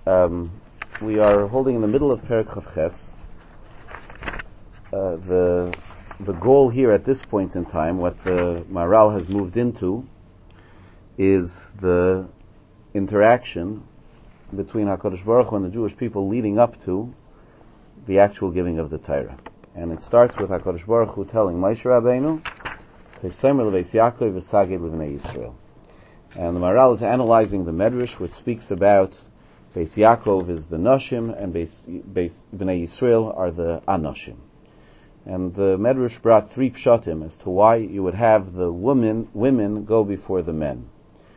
We are holding in the middle of Perek Chav Ches. The goal here at this point in time, what the Maharal has moved into, is the interaction between HaKadosh Baruch Hu and the Jewish people leading up to the actual giving of the Torah. And it starts with HaKadosh Baruch Hu telling Moshe Rabbeinu, V'semer leVeis Yaakov v'saged leVnei Yisrael. And the Maharal is analyzing the Medrash, which speaks about Beis Yaakov is the Noshim, and Bnei Yisrael are the Anoshim. And the Medrash brought three pshatim as to why you would have the women go before the men.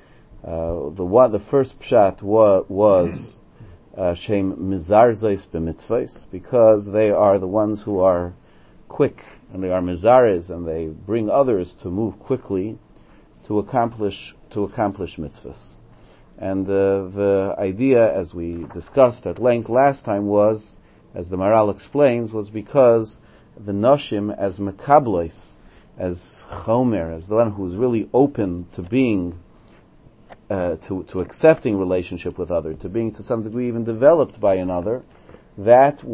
The first pshat was Shem Mizarzeis b'mitzvahs, because they are the ones who are quick, and they are mizares, and they bring others to move quickly to accomplish mitzvahs. And the idea, as we discussed at length last time, was, as the Maharal explains, was because the Noshim as Mekablos, as Chomer, as the one who is really open to being, to accepting relationship with other, to being to some degree even developed by another, that's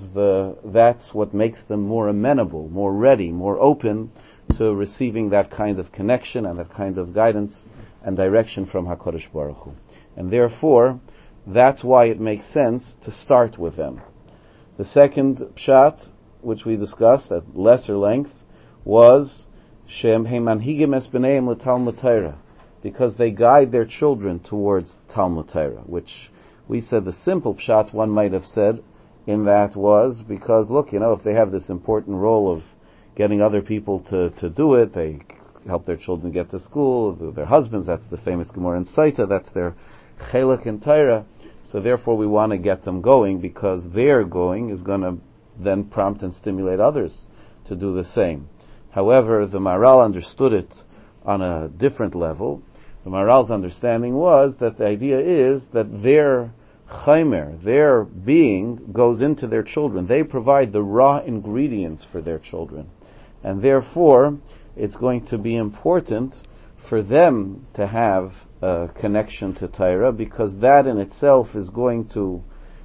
what makes them more amenable, more ready, more open to receiving that kind of connection and that kind of guidance and direction from HaKadosh Baruch Hu. And therefore, that's why it makes sense to start with them. The second pshat, which we discussed at lesser length, was Shem Heimanhigim es b'neim l'Talmud Torah, because they guide their children towards Talmud Torah, which we said the simple pshat one might have said in that was because, look, if they have this important role of getting other people to do it, they help their children get to school, their husbands, that's the famous Gemara in Saita, that's their Chelek in Torah, so therefore we want to get them going, because their going is going to then prompt and stimulate others to do the same. However, the Maharal understood it on a different level. The Maharal's understanding was that the idea is that their chaimer, their being, goes into their children. They provide the raw ingredients for their children. And therefore, it's going to be important for them to have a connection to Torah, because that in itself is going to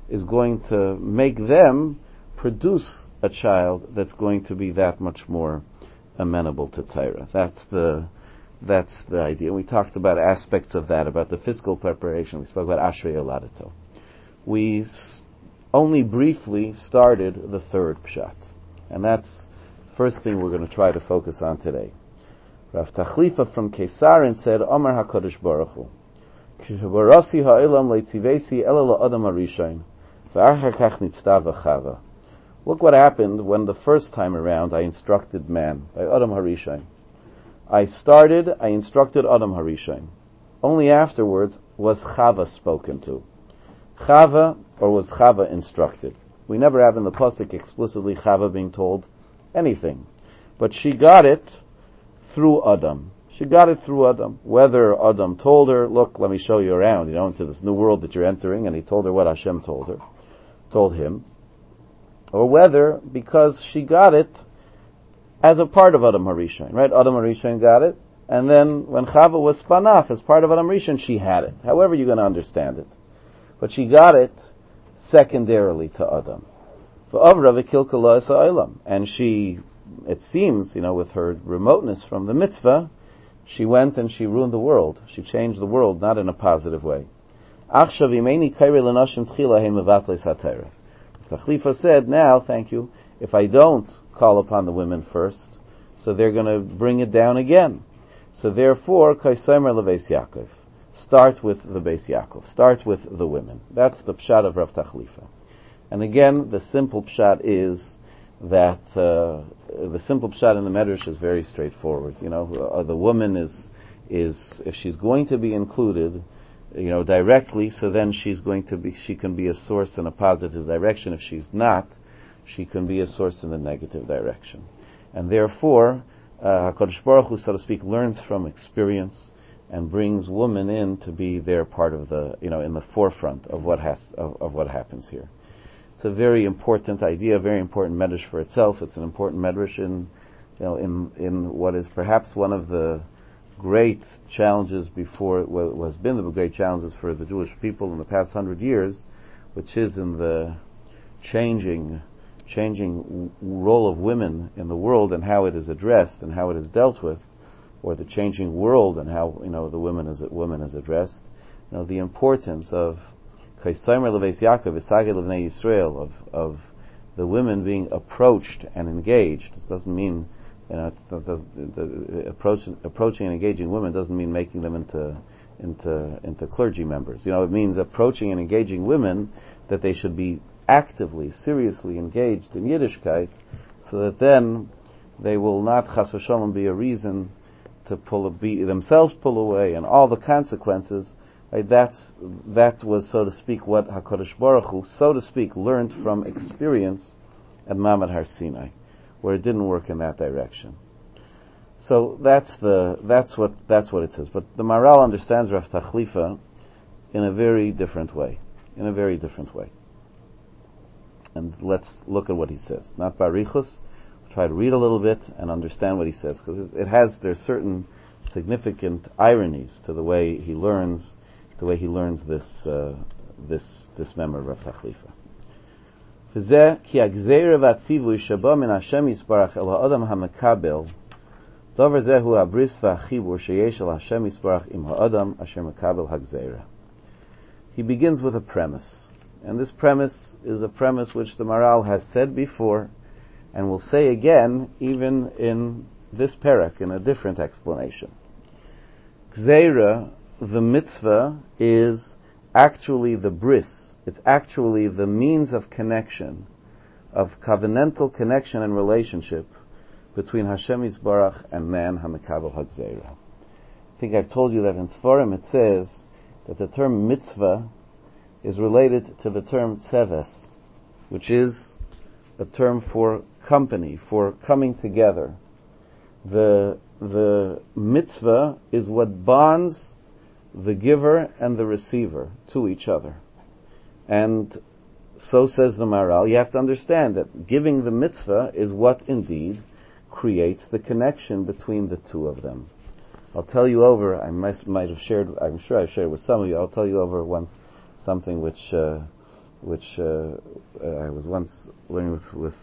make them produce a child that's going to be that much more amenable to Torah. That's the idea. We talked about aspects of that, about the physical preparation. We spoke about Ashrei Yoladeto. We only briefly started the third pshat, and that's the first thing we're going to try to focus on today. Rav Tachlifa from Kesarin said, Omar HaKadosh Baruch Hu, Kishabarasi ha'elam leitzivesi ela la'adam harishayin, v'achar kach nitzta v'chava. Look what happened when the first time around I instructed man, by Adam Harishayin. I instructed Adam Harishayin. Only afterwards was Chava spoken to. Was Chava instructed? We never have in the pasuk explicitly Chava being told anything. But she got it through Adam. Whether Adam told her, look, let me show you around, into this new world that you're entering, and he told her what Hashem told him, or whether because she got it as a part of Adam Harishayin, right? Adam Harishayin got it, and then when Chava was spun off as part of Adam Harishayin, she had it. However you're going to understand it. But she got it secondarily to Adam. And she, it seems, with her remoteness from the mitzvah, she went and she ruined the world. She changed the world, not in a positive way. Tachlifa said, now, thank you, if I don't call upon the women first, so they're going to bring it down again. So therefore, Kaisomer leVeis Yaakov. Start with the Beis Yaakov. Start with the women. That's the pshat of Rav Tachlifa. And again, the simple pshat is that, the simple pshat in the Medrash is very straightforward. The woman is, if she's going to be included, directly, so then she can be a source in a positive direction. If she's not, she can be a source in the negative direction. And therefore, HaKadosh Baruch Hu, so to speak, learns from experience and brings women in to be their part of the, in the forefront of what happens here. It's a very important idea, a very important medrash for itself. It's an important medrash in what is perhaps one of the great challenges before, has been the great challenges for the Jewish people in the past 100 years, which is in the changing role of women in the world and how it is addressed and how it is dealt with, or the changing world and how the woman is addressed. The importance of Kaisamer Leveis Yaakov Isaged Levnei Yisrael, of the women being approached and engaged. This doesn't mean approaching and engaging women doesn't mean making them into clergy members. It means approaching and engaging women that they should be actively, seriously engaged in Yiddishkeit, so that then they will not chas v'shalom be a reason to themselves pull away, and all the consequences. Right, that was, so to speak, what HaKadosh Baruch Hu, so to speak, learned from experience at Mamad Har Sinai, where it didn't work in that direction. So that's what it says. But the Maharal understands Rav Tachlifa in a very different way. And let's look at what he says. Not barichus. We'll try to read a little bit and understand what he says, because there's certain significant ironies to the way he learns this member of Rav Tachlifa. V'zeh ki ha'gzeira v'atzivui sheba min Hashem yisbarach el ha'adam ha'mekabel davar zeh hu ha'bris v'achibur sheyesh el Hashem yisbarach im ha'adam asher mekabel ha'gzeira. He begins with a premise, and this premise is a premise which the Maharal has said before and will say again even in this parak in a different explanation. Gzeira, the mitzvah, is actually the bris. It's actually the means of connection, of covenantal connection and relationship between Hashem Yisbarach and man, HaMekabel HaGzeira. I think I've told you that in Sfarim it says that the term mitzvah is related to the term tzeves, which is a term for company, for coming together. The mitzvah is what bonds the giver and the receiver to each other. And so says the Maharal, you have to understand that giving the mitzvah is what indeed creates the connection between the two of them. I'll tell you over, I'm sure I've shared with some of you, I'll tell you over once something which I was once learning with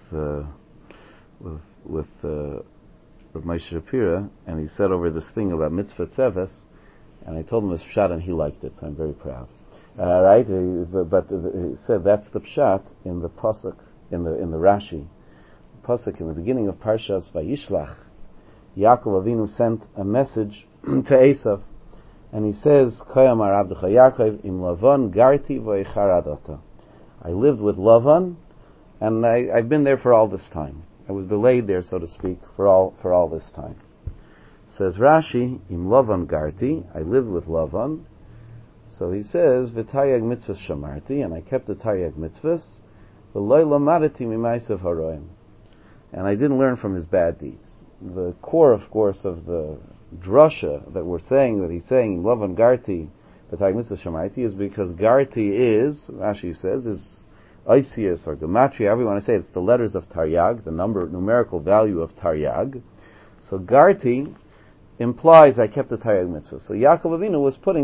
Rav Moshe Shapira, and he said over this thing about mitzvah tzeves, and I told him this pshat, and he liked it, so I'm very proud. Right? But he said that's the pshat in the pasuk, in the Rashi. The pasuk in the beginning of Parshas Vayishlach, Yaakov Avinu sent a message to Esav, and he says, Koyamar Avdecha Yaakov im Lavan garti v'echaradata. I lived with Lavan, and I've been there for all this time. I was delayed there, so to speak, for all this time. Says Rashi, im Lavan garti, I lived with Lavan. So he says, v'taryag mitzvahs shamarti, and I kept the taryag mitzvahs, v'loy lamadati mimaisav haroim, and I didn't learn from his bad deeds. The core, of course, of the drasha that he's saying, im Lavan garti, v'taryag mitzvahs shamarti, is because garti is, Rashi says, is Isius or Gematria, however you want to say it, it's the letters of Taryag, the numerical value of Taryag. So Garti implies I kept the Taryag mitzvah. So Yaakov Avinu was putting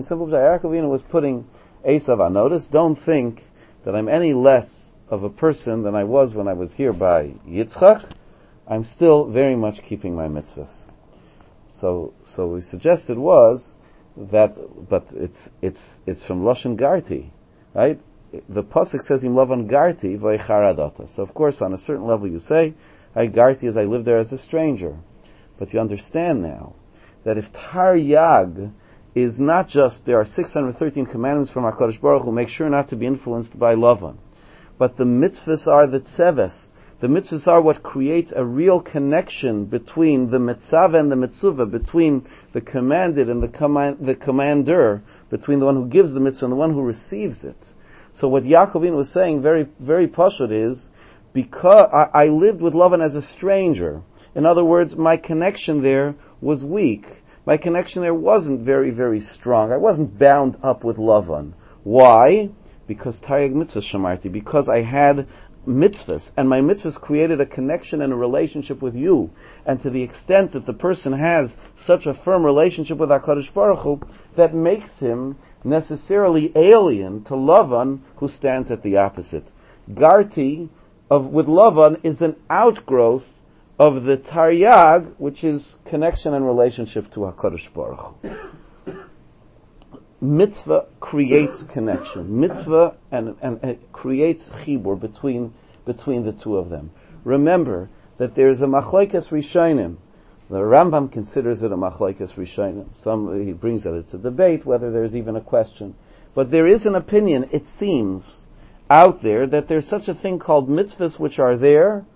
Esav on notice. Don't think that I'm any less of a person than I was when I was here by Yitzchak. I'm still very much keeping my mitzvahs. So we suggested was that, but it's from Lashon Garti, right? The pasuk says im Lavan garti v'echaradata. So of course, on a certain level, you say, "I garti as I lived there as a stranger." But you understand now that if Taryag is not just there are 613 commandments from HaKadosh Baruch Hu, make sure not to be influenced by Lavan, but the mitzvahs are the tzeves. The mitzvahs are what creates a real connection between the mitzvah and the mitzvah, between the commanded and the commander, between the one who gives the mitzvah and the one who receives it. So what Yaakovin was saying very, very pashut is, because I lived with Lavan as a stranger. In other words, my connection there was weak. My connection there wasn't very, very strong. I wasn't bound up with Lavan. Why? Because Taryag mitzvahs shamarti, because I had mitzvahs, and my mitzvahs created a connection and a relationship with you. And to the extent that the person has such a firm relationship with HaKadosh Baruch Hu, that makes him necessarily alien to Lavan, who stands at the opposite. Garti with Lavan is an outgrowth of the Taryag, which is connection and relationship to HaKadosh Baruch Hu. Mitzvah creates connection. Mitzvah and it creates chibur between the two of them. Remember that there is a machlokes rishonim. The Rambam considers it a machlokes rishonim. He brings it. It's a debate whether there's even a question. But there is an opinion, it seems, out there that there's such a thing called mitzvahs which are there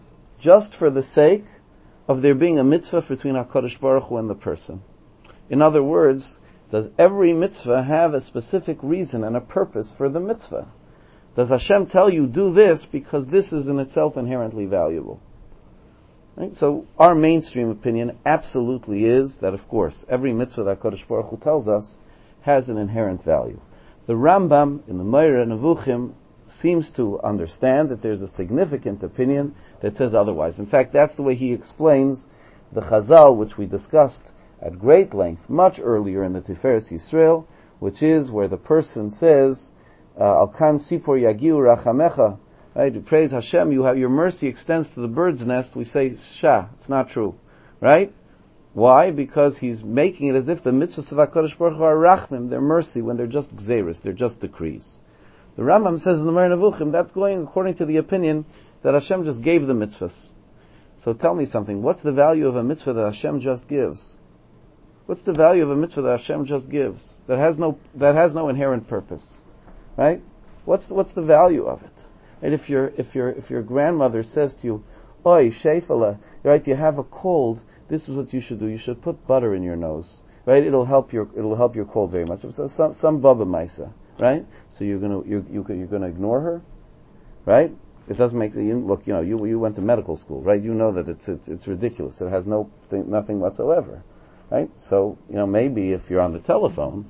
just for the sake of there being a mitzvah between HaKadosh Baruch Hu and the person. In other words, does every mitzvah have a specific reason and a purpose for the mitzvah? Does Hashem tell you, do this because this is in itself inherently valuable? Right? So our mainstream opinion absolutely is that, of course, every mitzvah that HaKadosh Baruch Hu tells us has an inherent value. The Rambam in the Meireh Nevuchim seems to understand that there's a significant opinion that says otherwise. In fact, that's the way he explains the Chazal, which we discussed at great length much earlier in the Tiferes Yisrael, which is where the person says, Al kan sipor yagiu rachamecha, right? You praise Hashem, your mercy extends to the bird's nest. We say, Shah, it's not true, right? Why? Because he's making it as if the mitzvahs of HaKadosh Baruch Hu are rachmim, they're mercy, when they're just gzeris, they're just decrees. The Rambam says in the Meireh Nevuchim, that's going according to the opinion that Hashem just gave the mitzvahs. So tell me something, what's the value of a mitzvah that Hashem just gives? What's the value of a mitzvah that Hashem just gives? That has no inherent purpose. Right? What's the value of it? Right? If your grandmother says to you, Oi, Sheifele, right, you have a cold, this is what you should do. You should put butter in your nose. Right? It'll help your cold very much. Some baba maisa. Right? So you're gonna ignore her? Right? It doesn't make look. You went to medical school, right? You know that it's ridiculous. It has nothing whatsoever, right? So maybe if you're on the telephone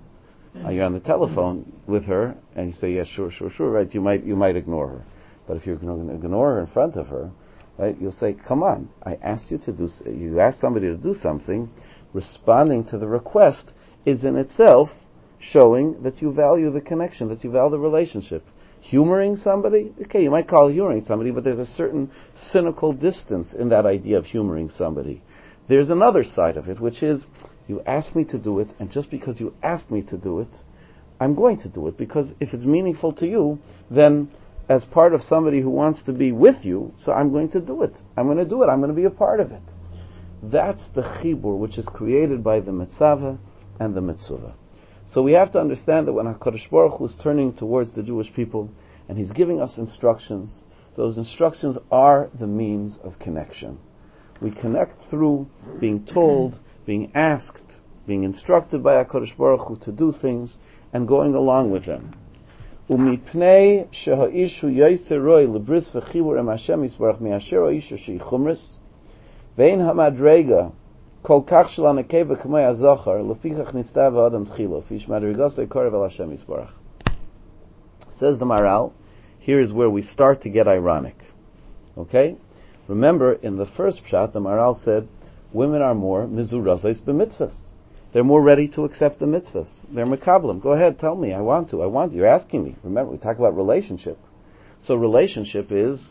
with her and you say yes, sure, right? You might ignore her, but if you're going to ignore her in front of her, right? You'll say, come on, I asked you to do. You asked somebody to do something. Responding to the request is in itself showing that you value the connection, that you value the relationship. Humoring somebody, okay, you might call it humoring somebody, but there's a certain cynical distance in that idea of humoring somebody. There's another side of it, which is, you asked me to do it, and just because you asked me to do it, I'm going to do it, because if it's meaningful to you, then as part of somebody who wants to be with you, so I'm going to do it. I'm going to be a part of it. That's the chibur which is created by the mitzvah and the mitzvah. So we have to understand that when HaKadosh Baruch Hu is turning towards the Jewish people and He's giving us instructions, those instructions are the means of connection. We connect through being told, being asked, being instructed by HaKadosh Baruch Hu to do things and going along with them. Umipnei sheha'ishu yoyser roi lebris v'chibur em Hashem yisbarach me'asher ha'ishu she'ichumris ve'in ha'madrega kol kach shel hanekeva k'may ha'zachar lefichach nistav ha'adam tchilo fish madrigosei korev el Hashem yisbarach. Says the Maral, here is where we start to get ironic. Okay? Remember, in the first pshat, the Maral said, women are more mizurazos b'mitzvahs. They're more ready to accept the mitzvahs. They're mekablim. Go ahead, tell me. I want to. You're asking me. Remember, we talk about relationship. So relationship is,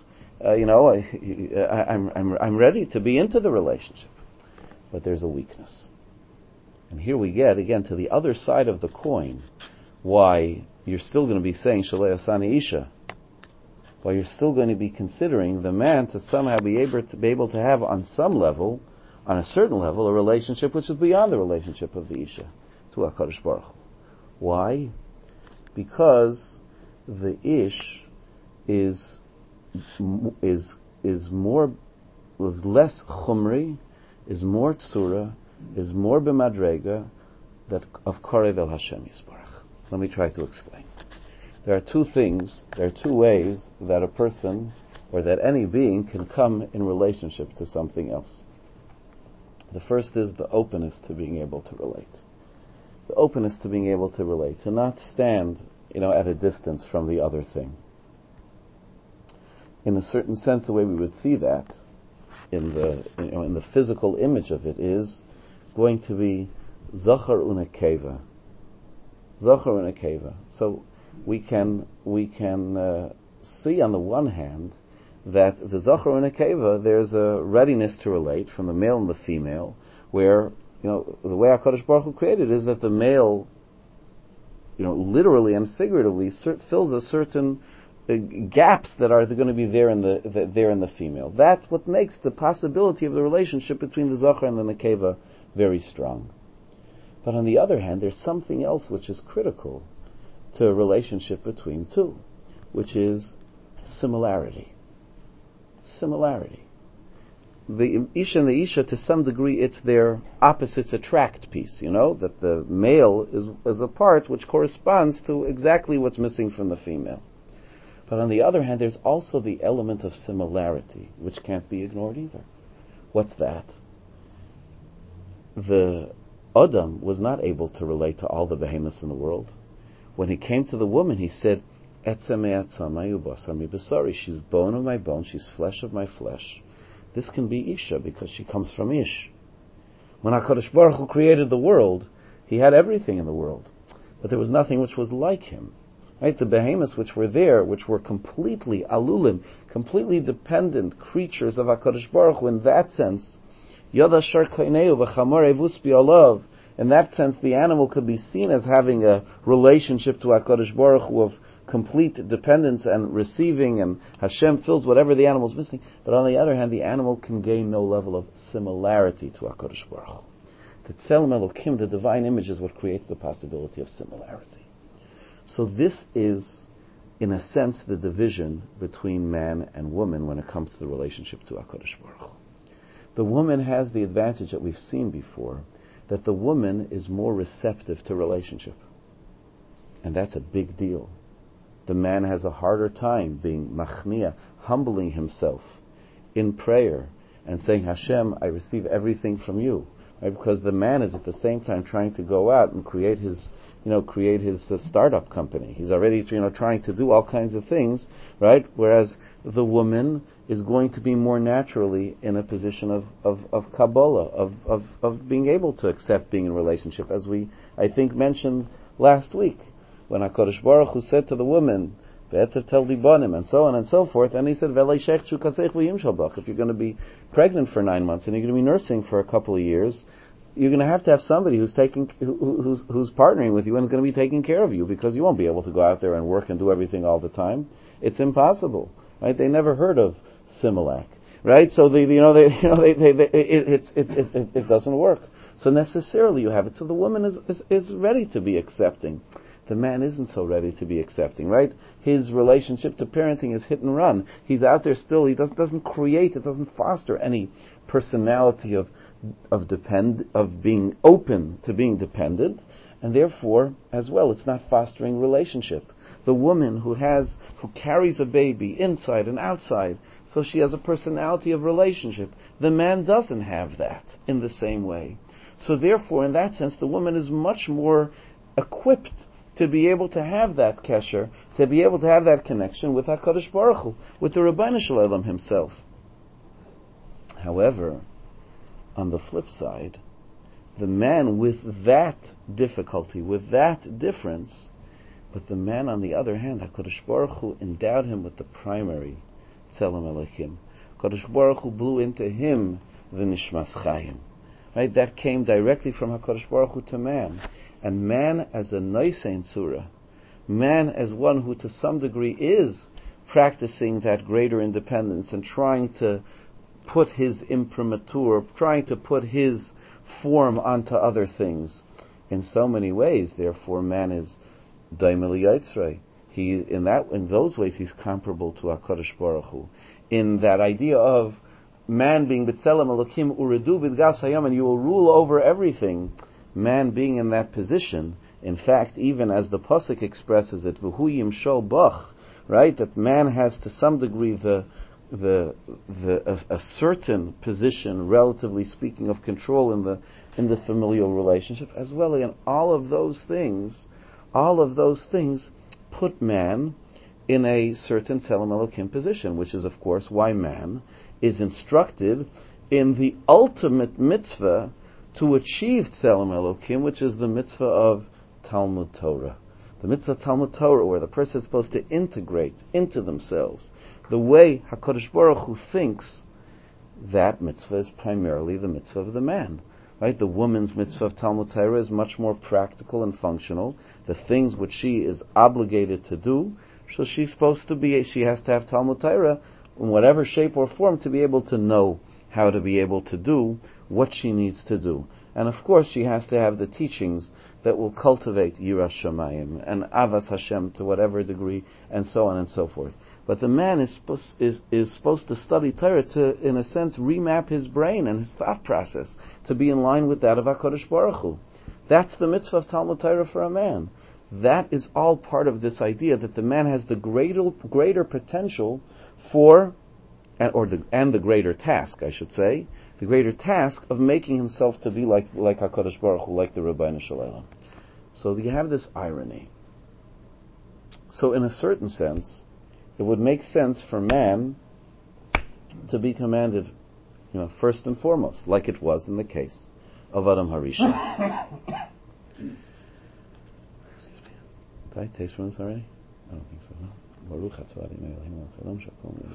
I'm ready to be into the relationship. But there's a weakness. And here we get, again, to the other side of the coin, why you're still going to be saying, Shalei Asani Isha. Why you're still going to be considering the man to somehow be able to have on some level, on a certain level, a relationship which is beyond the relationship of the Isha to HaKadosh Baruch Hu. Why? Because the Ish is less chumri, is more tzura, is more b'madrega that of Korev el Hashem Yisbarach. Let me try to explain. There are two ways that a person or that any being can come in relationship to something else. The first is the openness to being able to relate. The openness to being able to relate, to not stand, at a distance from the other thing. In a certain sense, the way we would see that in the physical image of it is going to be zachar unekeva. Zachar and Nekeva. So we can see on the one hand that the Zachar and Nekeva, there's a readiness to relate from the male and the female, where, the way HaKadosh Baruch Hu created is that the male, literally and figuratively fills a certain gaps that are going to be there in the female. That's what makes the possibility of the relationship between the Zachar and the Nekeva very strong. But on the other hand, there's something else which is critical to a relationship between two, which is similarity. Similarity. The Isha and the Isha, to some degree, it's their opposites attract piece, that the male is a part which corresponds to exactly what's missing from the female. But on the other hand, there's also the element of similarity, which can't be ignored either. What's that? The Adam was not able to relate to all the behemoths in the world. When he came to the woman, he said, she's bone of my bone, she's flesh of my flesh. This can be Isha because she comes from Ish. When HaKadosh Baruch Hu created the world, he had everything in the world, but there was nothing which was like him. Right? The behemoths which were there, which were completely alulim, completely dependent creatures of HaKadosh Baruch Hu in that sense, Yoda Shar Kaineu v'Chamor Evus Bi'alav. In that sense, the animal could be seen as having a relationship to HaKadosh Baruch Hu of complete dependence and receiving, and Hashem fills whatever the animal is missing. But on the other hand, the animal can gain no level of similarity to HaKadosh Baruch Hu. The Tzelem Elokim, the divine image, is what creates the possibility of similarity. So this is, in a sense, the division between man and woman when it comes to the relationship to HaKadosh Baruch Hu. The woman has the advantage that we've seen before, that the woman is more receptive to relationship. And that's a big deal. The man has a harder time being machnia, humbling himself in prayer and saying, Hashem, I receive everything from you. Right? Because the man is at the same time trying to go out and create his startup company. He's already, trying to do all kinds of things, right? Whereas the woman is going to be more naturally in a position of Kabbalah, of being able to accept being in a relationship, as we, I think, mentioned last week, when HaKadosh Baruch Hu said to the woman, Be'etzer Libanim, and so on and so forth, and he said, if you're going to be pregnant for 9 months and you're going to be nursing for a couple of years, you're going to have somebody who's partnering with you and is going to be taking care of you, because you won't be able to go out there and work and do everything all the time. It's impossible, right? They never heard of Similac, right? So it doesn't work. So necessarily you have it. So the woman is ready to be accepting. The man isn't so ready to be accepting, right? His relationship to parenting is hit and run. He's out there still. He doesn't create. It doesn't foster any personality of being open to being dependent, and therefore, as well, it's not fostering relationship. The woman who carries a baby inside and outside, so she has a personality of relationship. The man doesn't have that in the same way. So therefore, in that sense, the woman is much more equipped to be able to have that kesher, to be able to have that connection with HaKadosh Baruch Hu, with the Rebbeinu Shalom himself. However, on the flip side, the man with that difficulty, with that difference, but the man on the other hand, HaKadosh Baruch Hu endowed him with the primary Tzelem Elokim. HaKadosh Baruch Hu blew into him the Nishmas Chayim. Right? That came directly from HaKadosh Baruch Hu to man. And man as a Noisein Surah, man as one who to some degree is practicing that greater independence and trying to put his imprimatur, trying to put his form onto other things. In so many ways, therefore, man is Daimel Yitzrei. In those ways, he's comparable to HaKadosh Baruch Hu. In that idea of man being B'Tzelem Elokim Uredu B'Dgas Hayam, and you will rule over everything. Man being in that position, in fact, even as the Pasuk expresses it, V'hu Yimshol Bach, right, that man has to some degree a certain position, relatively speaking, of control in the familial relationship, as well. And all of those things put man in a certain Tzelem Elokim position, which is, of course, why man is instructed in the ultimate mitzvah to achieve Tzelem Elokim, which is the mitzvah of Talmud Torah. The mitzvah of Talmud Torah, where the person is supposed to integrate into themselves the way HaKadosh Baruch Hu thinks, that mitzvah is primarily the mitzvah of the man. Right? The woman's mitzvah of Talmud Torah is much more practical and functional. The things which she is obligated to do, so she has to have Talmud Torah in whatever shape or form to be able to know how to be able to do what she needs to do. And of course she has to have the teachings that will cultivate Yiras Shamayim and Avas Hashem to whatever degree, and so on and so forth. But the man is supposed to study Torah to, in a sense, remap his brain and his thought process to be in line with that of HaKadosh Baruch Hu. That's the mitzvah of Talmud Torah for a man. That is all part of this idea that the man has the greater potential for, and the greater task, I should say, the greater task of making himself to be like HaKadosh Baruch Hu, like the Rebbeinu Shalom. So you have this irony. So in a certain sense, it would make sense for man to be commanded, first and foremost, like it was in the case of Adam Harishon. Did I taste from this already? I don't think so. No. Baruch atah Adonai Eloheinu melech haolam shekol nidbarei.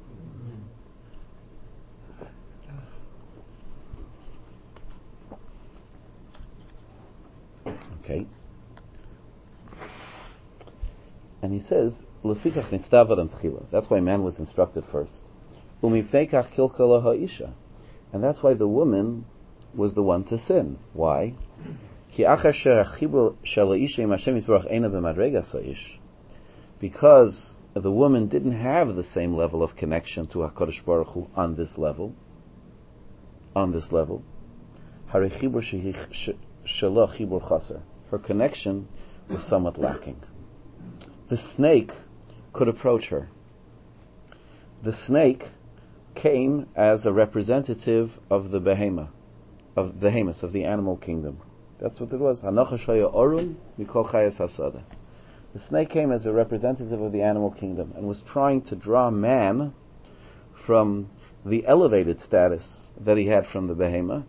Okay. And he says, Lefikach nitztav adam tchila. That's why man was instructed first. Umipnei kach kilkala ha'isha. And that's why the woman was the one to sin. Why? Ki achar she'achibur shel ha'isha im Hashem yisborach eina b'madregas ha'ish. Because the woman didn't have the same level of connection to HaKadosh Baruch Hu on this level. Harei chibur shelo chibur chaser. Her connection was somewhat lacking. The snake could approach her. The snake came as a representative of the behemoth, of the animal kingdom. That's what it was. Hanachash ha'orun mikol chayes hasada. The snake came as a representative of the animal kingdom and was trying to draw man from the elevated status that he had from the behemoth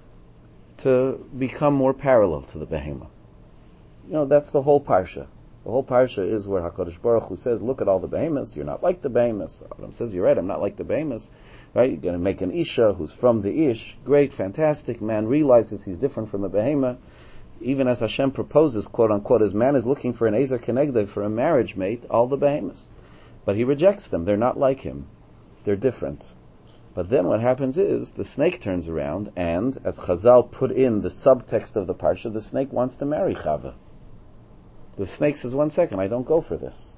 to become more parallel to the behemoth. That's the whole parsha. The whole parsha is where HaKadosh Baruch Hu says, look at all the behemoths, you're not like the behemoths. Adam says, you're right, I'm not like the behemoths. Right? You're going to make an Isha who's from the Ish. Great, fantastic. Man realizes he's different from the behemoth. Even as Hashem proposes, quote unquote, as man is looking for an Ezer Kenegda, for a marriage mate, all the behemoths. But he rejects them. They're not like him. They're different. But then what happens is, the snake turns around, and, as Chazal put in the subtext of the parsha, the snake wants to marry Chava. The snake says, 1 second, I don't go for this.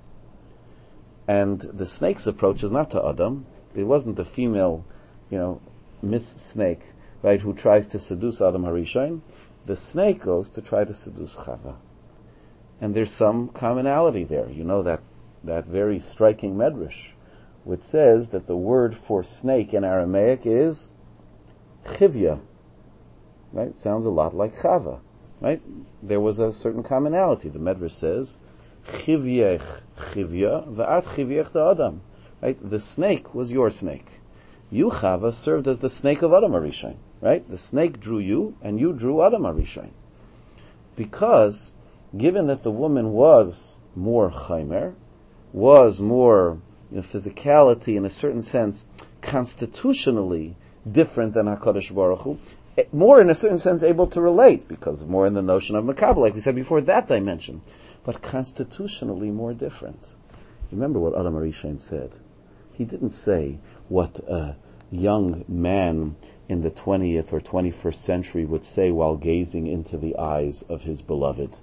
And the snake's approach is not to Adam. It wasn't the female, Miss Snake, right, who tries to seduce Adam Harishon. The snake goes to try to seduce Chava. And there's some commonality there. That very striking medrash, which says that the word for snake in Aramaic is chivya. Right? Sounds a lot like Chava. Right? There was a certain commonality. The medrash says, chivyech chivya v'at chivyech da Adam. Right? The snake was your snake. You, Chava, served as the snake of Adam Harishon. Right? The snake drew you, and you drew Adam Harishon. Because, given that the woman was more chaimer, was more physicality, in a certain sense, constitutionally different than HaKadosh Baruch Hu, more in a certain sense able to relate, because more in the notion of Makabel, like we said before, that dimension, but constitutionally more different. Remember what Adam Harishon said. He didn't say what a young man in the 20th or 21st century would say while gazing into the eyes of his beloved,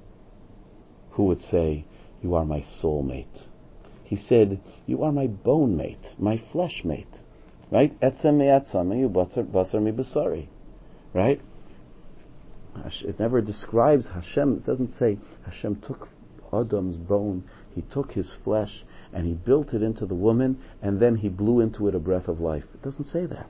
who would say, you are my soulmate. He said, you are my bone mate, my flesh mate. Right? Etzem me'atzam, you basar mi basari. Right? It never describes Hashem. It doesn't say Hashem took Adam's bone, he took his flesh, and he built it into the woman, and then he blew into it a breath of life. It doesn't say that.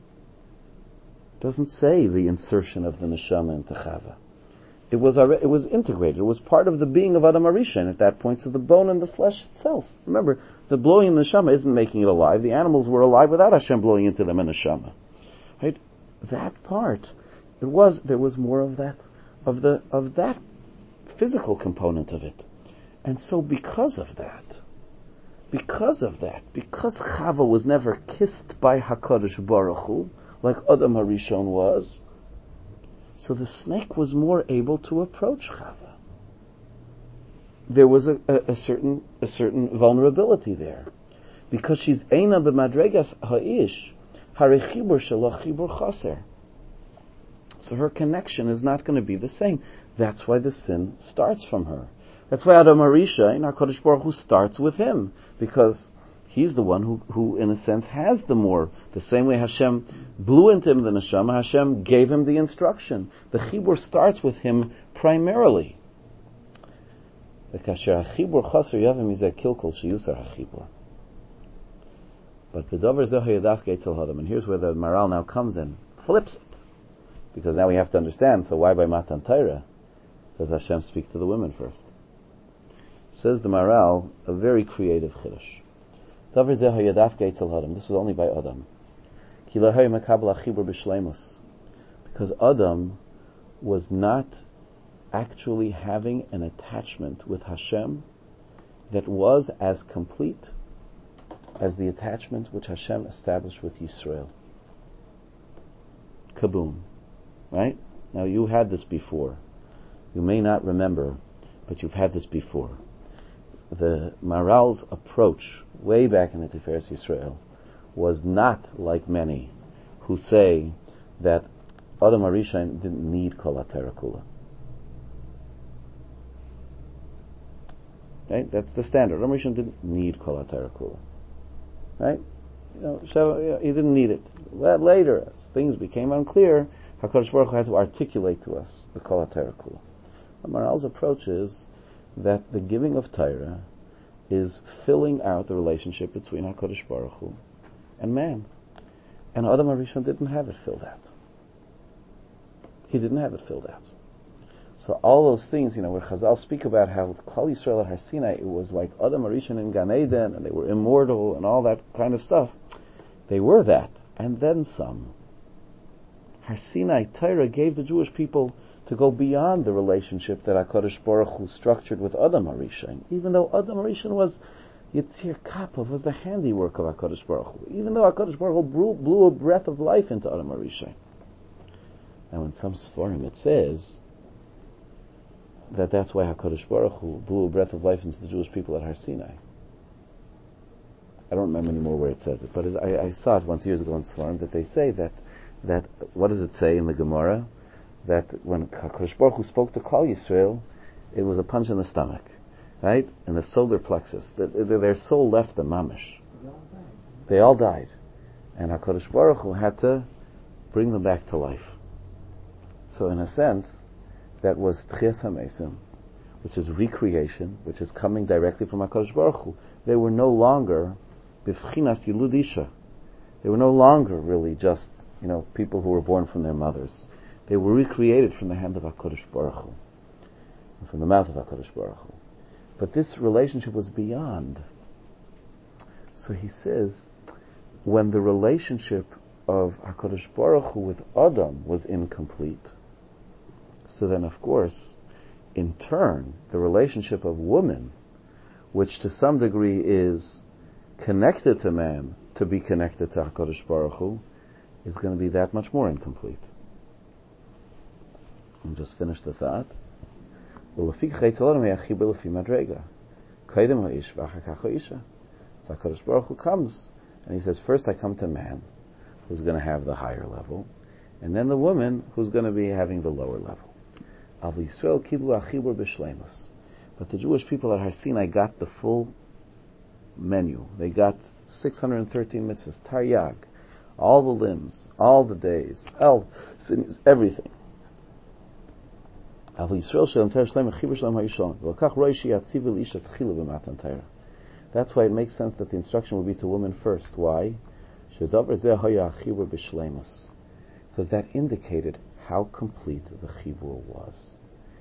It doesn't say the insertion of the neshama into Chava. It was integrated. It was part of the being of Adam Harishon at that point, so the bone and the flesh itself. Remember, the blowing in the neshama isn't making it alive. The animals were alive without Hashem blowing into them a neshama. Right? That part, there was more of that physical component of it. And so because because Chava was never kissed by HaKadosh Baruch Hu, like Adam HaRishon was, so the snake was more able to approach Chava. There was a certain vulnerability there. Because she's Eina b'madregas ha'ish, harechibur shelo chibur chaser. So her connection is not going to be the same. That's why the sin starts from her. That's why Adam HaRishon, HaKadosh Baruch Hu, starts with him, because he's the one who in a sense has the same way Hashem blew into him the neshama, Hashem gave him the instruction. The chibur starts with him primarily. But the and here's where the Maral now comes in, flips it. Because now we have to understand, so why by Matan Torah does Hashem speak to the women first? Says the Maral, a very creative chiddush. This was only by Adam. Because Adam was not actually having an attachment with Hashem that was as complete as the attachment which Hashem established with Yisrael. Kaboom. Right? Now you had this before. You may not remember, but you've had this before. The Maral's approach, way back in the Tiferes Yisrael, was not like many who say that Adam HaRishon didn't need Kol HaTorah Kula. Right? That's the standard. Adam HaRishon didn't need Kol HaTorah Kula. Right? He didn't need it. Later, as things became unclear, HaKadosh Baruch Hu had to articulate to us the Kol HaTorah Kula. Maral's approach is that the giving of Torah is filling out the relationship between HaKadosh Baruch Hu and man. And Adam HaRishon didn't have it filled out. He didn't have it filled out. So all those things, where Chazal speak about how Klal Yisrael at Har Sinai, it was like Adam HaRishon in Gan Eden, and they were immortal and all that kind of stuff. They were that, and then some. Har Sinai, Torah gave the Jewish people to go beyond the relationship that HaKadosh Baruch Hu structured with Adam HaRishon. Even though Adam HaRishon was Yitzir Kapov, was the handiwork of HaKadosh Baruch Hu. Even though HaKadosh Baruch Hu blew a breath of life into Adam HaRishon. Now in some Sforim it says that's why HaKadosh Baruch Hu blew a breath of life into the Jewish people at Har Sinai. I don't remember anymore where it says it, but I saw it once years ago in Sforim that they say that what does it say in the Gemara? That when HaKadosh Baruch Hu spoke to Klal Yisrael, it was a punch in the stomach, right? In the solar plexus. Their soul left the mamish. They all died. And HaKadosh Baruch Hu had to bring them back to life. So in a sense, that was Tchias HaMesim, which is recreation, which is coming directly from HaKadosh Baruch Hu. They were no longer B'fchinas Yilud Isha. They were no longer really just, people who were born from their mothers. They were recreated from the hand of HaKadosh Baruch Hu, and from the mouth of HaKadosh Baruch Hu. But this relationship was beyond. So he says, when the relationship of HaKadosh Baruch Hu with Adam was incomplete, so then of course, in turn, the relationship of woman, which to some degree is connected to man, to be connected to HaKadosh Baruch Hu, is going to be that much more incomplete. And just finish the thought. So HaKadosh Baruch Hu comes, and he says, first I come to man, who's going to have the higher level, and then the woman, who's going to be having the lower level. But the Jewish people at Har Sinai got the full menu. They got 613 mitzvahs, taryag, all the limbs, all the days, everything. That's why it makes sense that the instruction would be to women first. Why? Because that indicated how complete the chibur was.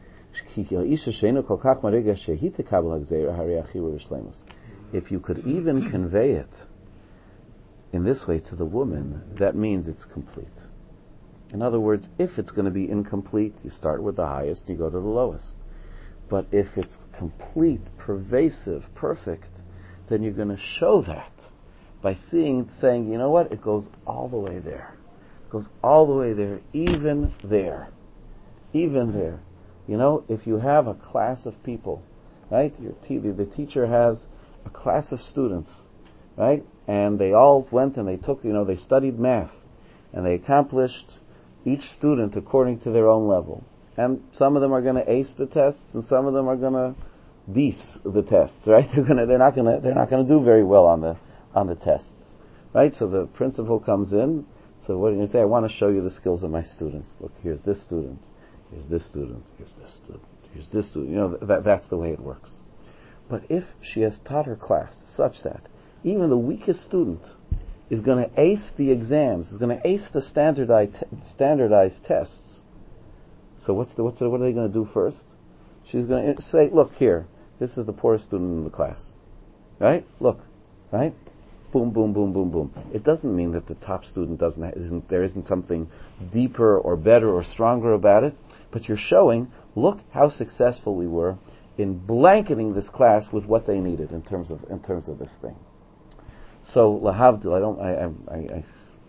If you could even convey it in this way to the woman, that means it's complete. In other words, if it's going to be incomplete, you start with the highest, you go to the lowest. But if it's complete, pervasive, perfect, then you're going to show that by saying, you know what, it goes all the way there. It goes all the way there, even there. Even there. You know, if you have a class of people, right, the teacher has a class of students, right, and they all went and they took, they studied math, and they accomplished each student according to their own level. And some of them are going to ace the tests, and some of them are going to dece the tests, right? They're not going to do very well on the tests, right? So the principal comes in. So what are you going to say? I want to show you the skills of my students. Look, here's this student, here's this student, here's this student, here's this student. That's the way it works. But if she has taught her class such that even the weakest student is going to ace the exams, is going to ace the standardized tests. So what are they going to do first? She's going to say, look here, this is the poorest student in the class. Right? Look. Right? Boom, boom, boom, boom, boom. It doesn't mean that the top student there isn't something deeper or better or stronger about it, but you're showing, look how successful we were in blanketing this class with what they needed in terms of this thing. So lahavdil,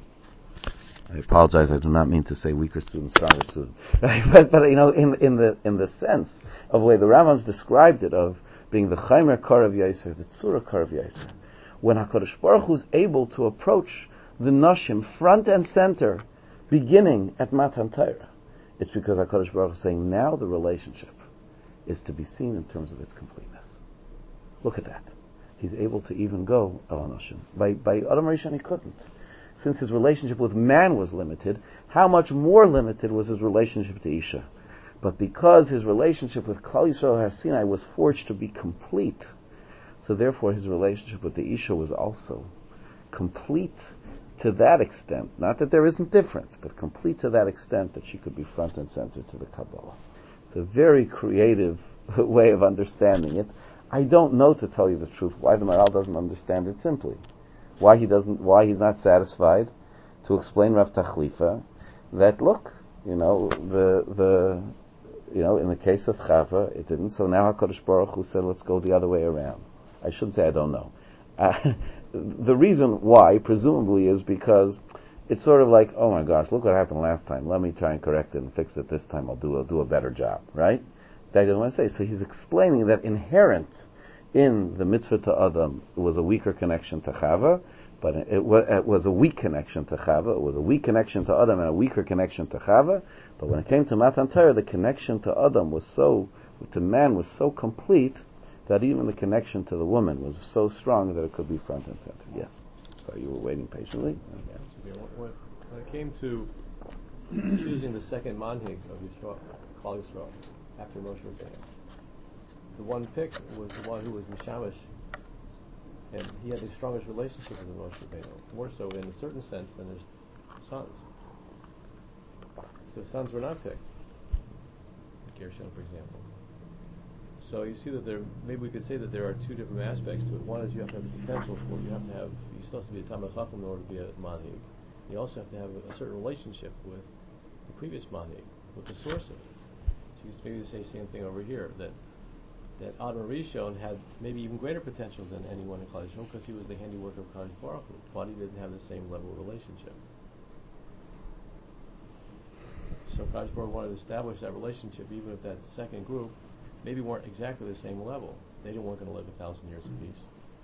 I apologize. I do not mean to say weaker student, stronger student. Right? But in the sense of the way the Rambam's described it, of being the chaimer karav yaiser, the tzura karav yaiser, when Hakadosh Baruch Hu is able to approach the nashim front and center, beginning at Matan Torah, it's because Hakadosh Baruch Hu is saying now the relationship is to be seen in terms of its completeness. Look at that. He's able to even go al nashim. By Adam Rishon he couldn't. Since his relationship with man was limited, how much more limited was his relationship to Isha? But because his relationship with Klal Yisrael Har Sinai was forged to be complete, so therefore his relationship with the Isha was also complete to that extent. Not that there isn't difference, but complete to that extent that she could be front and center to the Kabbalah. It's a very creative way of understanding it. I don't know, to tell you the truth, why the Maharal doesn't understand it simply. Why he's not satisfied to explain Rav Tachlifa that look, in the case of Chava, it didn't. So now HaKadosh Baruch Hu said, let's go the other way around. I shouldn't say I don't know. The reason why, presumably, is because it's sort of like, oh my gosh, look what happened last time. Let me try and correct it and fix it this time. I'll do a better job, right? That he doesn't want to say. So he's explaining that inherent in the mitzvah to Adam was a weaker connection to Chava, but it was a weak connection to Chava. It was a weak connection to Adam and a weaker connection to Chava. But when it came to Matan Torah, the connection to Adam to man was so complete that even the connection to the woman was so strong that it could be front and center. Yes. So you were waiting patiently. Okay. When it came to choosing the second manhig of Yisrael, Klal Yisrael, after Moshe Rabbeinu, the one picked was the one who was Mishamish, and he had the strongest relationship with Moshe Rabbeinu, more so in a certain sense than his sons. So sons were not picked. Gershon, for example. So you see that maybe we could say that there are two different aspects to it. One is you have to have the potential for it. You still have to be a Talmid Chacham in order to be a manhig. You also have to have a certain relationship with the previous manhig, with the source of it. So you could maybe say the same thing over here, that Adam Rishon had maybe even greater potential than anyone in Klal Yisrael because he was the handiwork of Kadosh Baruch Hu, but he didn't have the same level of relationship. So Kadosh Baruch Hu wanted to establish that relationship, even if that second group maybe weren't exactly the same level. They weren't going to live 1,000 years of peace.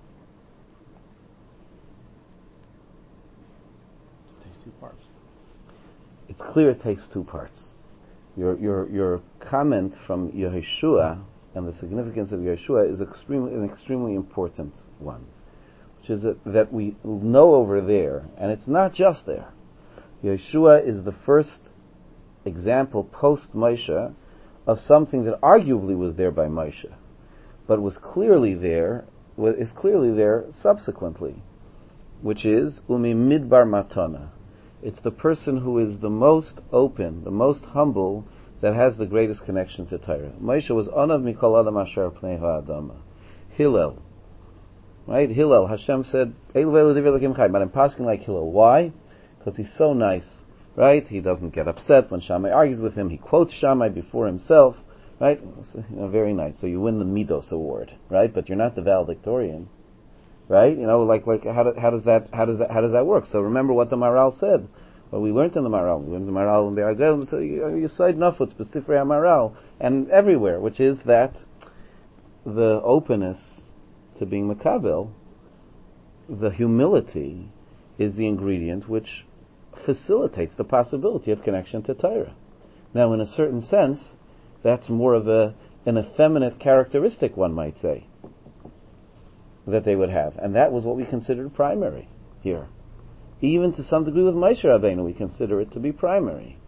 So it takes two parts. It's clear it takes two parts. Your comment from Yehoshua and the significance of Yeshua is an extremely important one, which is that we know over there, and it's not just there. Yeshua is the first example post-Moshe of something that arguably was there by Moshe, but is clearly there subsequently, which is Umi Midbar Matana. It's the person who is the most open, the most humble, that has the greatest connection to Torah. Moshe was Anav Mikol Adam Asher Pnei Ha'adama. Hillel. Right? Hillel. Hashem said, but I'm passing like Hillel. Why? Because he's so nice. Right? He doesn't get upset when Shammai argues with him. He quotes Shammai before himself. right? So, very nice. So you win the Midos Award, right? But you're not the valedictorian, right? Like how does that work? So remember what the Maharal said. Well, we learned in the Maharal. We learned in the Maharal and Be'argel. So you cite Nafut, specifically Maharal, and everywhere, which is that the openness to being Makabel, the humility, is the ingredient which facilitates the possibility of connection to Torah. Now, in a certain sense, that's more of an effeminate characteristic, one might say, that they would have. And that was what we considered primary here. Even to some degree with Moshe Rabbeinu, we consider it to be primary.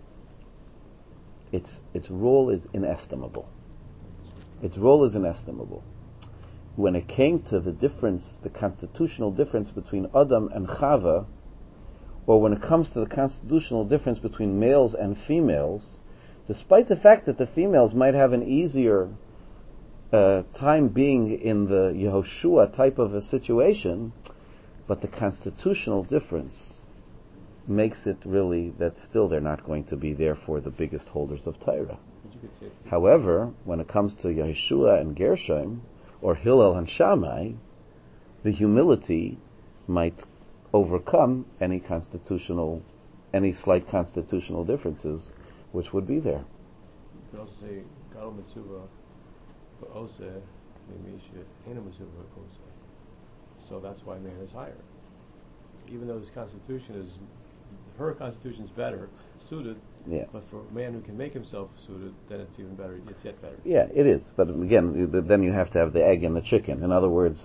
Its role is inestimable. Its role is inestimable. When it came to the difference, the constitutional difference between Adam and Chava, or when it comes to the constitutional difference between males and females, despite the fact that the females might have an easier time being in the Yehoshua type of a situation, but the constitutional difference makes it really that still they're not going to be therefore the biggest holders of Torah. However, when it comes to Yeshua and Gershom, or Hillel and Shammai, the humility might overcome any slight constitutional differences which would be there. You could also say Gadol Mitzvah Oseh Mimisha Hina Mitzvah Oseh. So that's why man is higher. Even though her constitution is better suited, but for a man who can make himself suited, then it's even better. It's yet better. Yeah, it is. But again, then you have to have the egg and the chicken. In other words,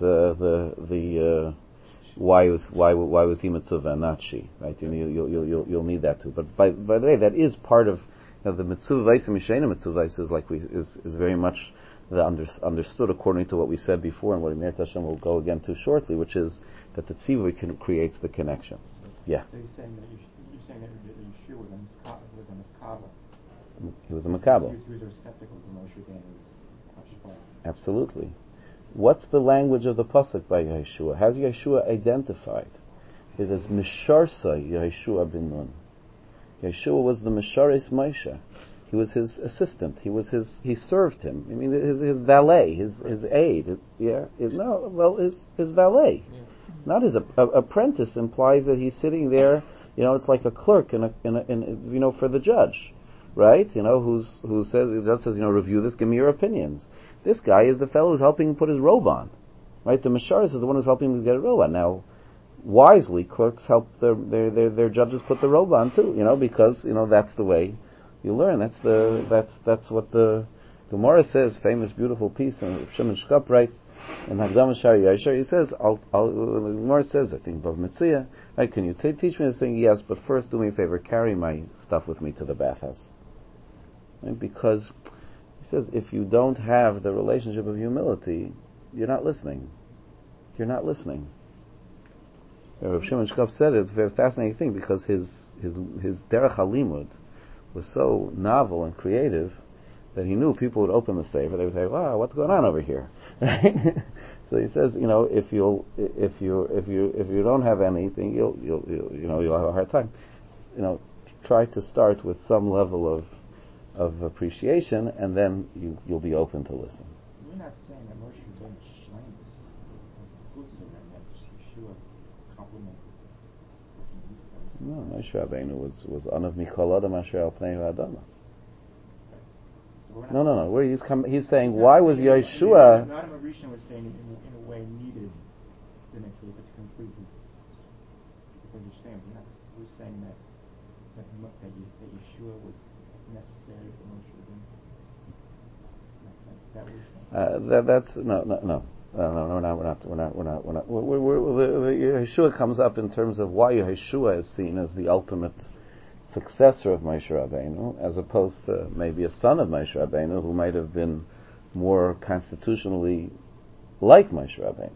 why was he mitzvah and not she? Right? You'll need that too. But by the way, that is part of the mitzvah vayis and mishena mitzvah vayis is very much understood according to what we said before and what Emir Tashem will go again to shortly, which is that the tzivui creates the connection. Yeah. So you're saying that Yeshua was a miskava. He was a makabel. He was receptacle to Moshe Rabbeinu's hashpah. Absolutely. What's the language of the pasuk by Yeshua? How's Yeshua identified? It is Misharsa Yeshua bin Nun. Yeshua was the Misharis Moshe. He was his assistant. He served him. I mean, his valet, his aide. His valet. Yeah. Not his apprentice implies that he's sitting there. It's like a clerk in for the judge, right? Who says, the judge says, review this, give me your opinions. This guy is the fellow who's helping him put his robe on, right? The Misharis is the one who's helping him get a robe on. Now, wisely, clerks help their judges put the robe on too, because that's the way you learn. That's what the Gemara says. Famous, beautiful piece, and Shimon Shkop writes in Hagdama Shari Yashar. He says, the Gemara says, I think Bav Metzia, right? Can you teach me this thing? Yes, but first do me a favor, carry my stuff with me to the bathhouse, right? Because he says, if you don't have the relationship of humility, you're not listening. You're not listening. Rav Shimon Shkop said it's a very fascinating thing because his derech halimud was so novel and creative that he knew people would open the sefer. They would say, "Wow, what's going on over here?" Right? So he says, if you don't have anything, you'll have a hard time. Try to start with some level of appreciation, and then you'll be open to listen. You're not saying that Moshe ben Shleim was and that Yeshua complimented. No, Moshe Rabbeinu was anav mikol adam asher al pnei ha'adama. No. He's saying, why was Yeshua? Adam Rishon was saying in a way needed the Mikveh to complete his understanding. We're saying that Yeshua was necessary for Moshe Rabbeinu. That was That's no. We're not. Yeshua comes up in terms of why Yeshua is seen as the ultimate successor of Moshe Rabbeinu, as opposed to maybe a son of Moshe Rabbeinu who might have been more constitutionally like Moshe Rabbeinu.